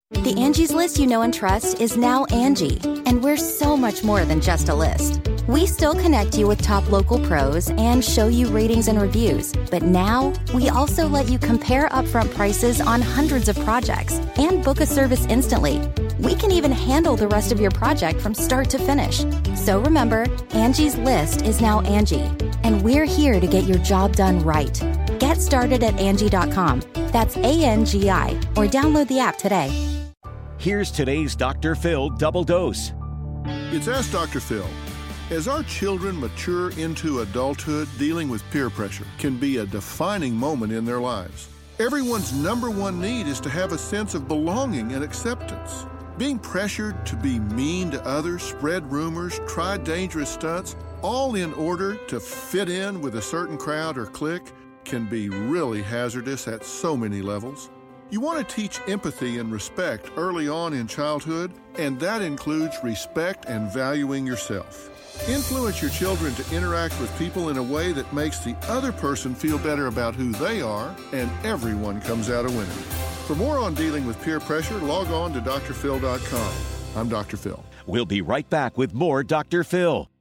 The Angie's List you know and trust is now Angie, and we're so much more than just a list. We still connect you with top local pros and show you ratings and reviews, but now we also let you compare upfront prices on hundreds of projects and book a service instantly. We can even handle the rest of your project from start to finish. So remember, Angie's List is now Angie, and we're here to get your job done right. Get started at Angie.com. That's ANGI, or download the app today. Here's today's Dr. Phil Double Dose. It's Ask Dr. Phil. As our children mature into adulthood, dealing with peer pressure can be a defining moment in their lives. Everyone's number one need is to have a sense of belonging and acceptance. Being pressured to be mean to others, spread rumors, try dangerous stunts, all in order to fit in with a certain crowd or clique, can be really hazardous at so many levels. You want to teach empathy and respect early on in childhood, and that includes respect and valuing yourself. Influence your children to interact with people in a way that makes the other person feel better about who they are, and everyone comes out a winner. For more on dealing with peer pressure, log on to drphil.com. I'm Dr. Phil. We'll be right back with more Dr. Phil.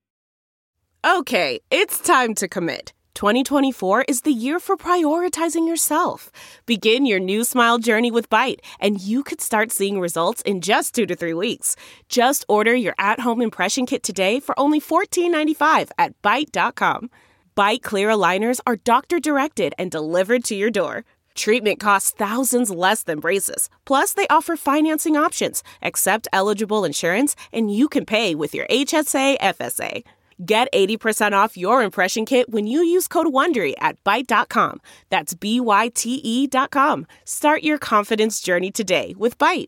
Okay, it's time to commit. 2024 is the year for prioritizing yourself. Begin your new smile journey with Byte, and you could start seeing results in just 2 to 3 weeks. Just order your at-home impression kit today for only $14.95 at Byte.com. Byte clear aligners are doctor-directed and delivered to your door. Treatment costs thousands less than braces. Plus, they offer financing options, accept eligible insurance, and you can pay with your HSA FSA. Get 80% off your impression kit when you use code WONDERY at Byte.com. That's BYTE.com. Start your confidence journey today with Byte.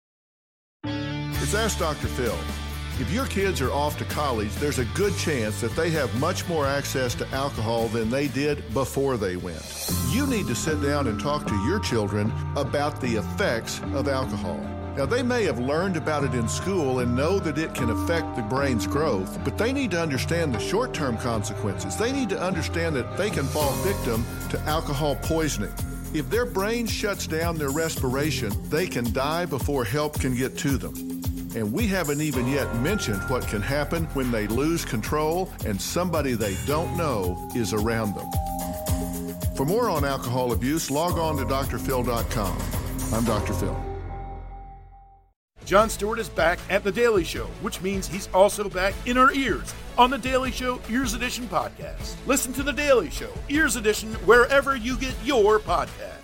It's Ask Dr. Phil. If your kids are off to college, there's a good chance that they have much more access to alcohol than they did before they went. You need to sit down and talk to your children about the effects of alcohol. Now, they may have learned about it in school and know that it can affect the brain's growth, but they need to understand the short-term consequences. They need to understand that they can fall victim to alcohol poisoning. If their brain shuts down their respiration, they can die before help can get to them. And we haven't even yet mentioned what can happen when they lose control and somebody they don't know is around them. For more on alcohol abuse, log on to drphil.com. I'm Dr. Phil. Jon Stewart is back at The Daily Show, which means he's also back in our ears on The Daily Show Ears Edition podcast. Listen to The Daily Show Ears Edition wherever you get your podcast.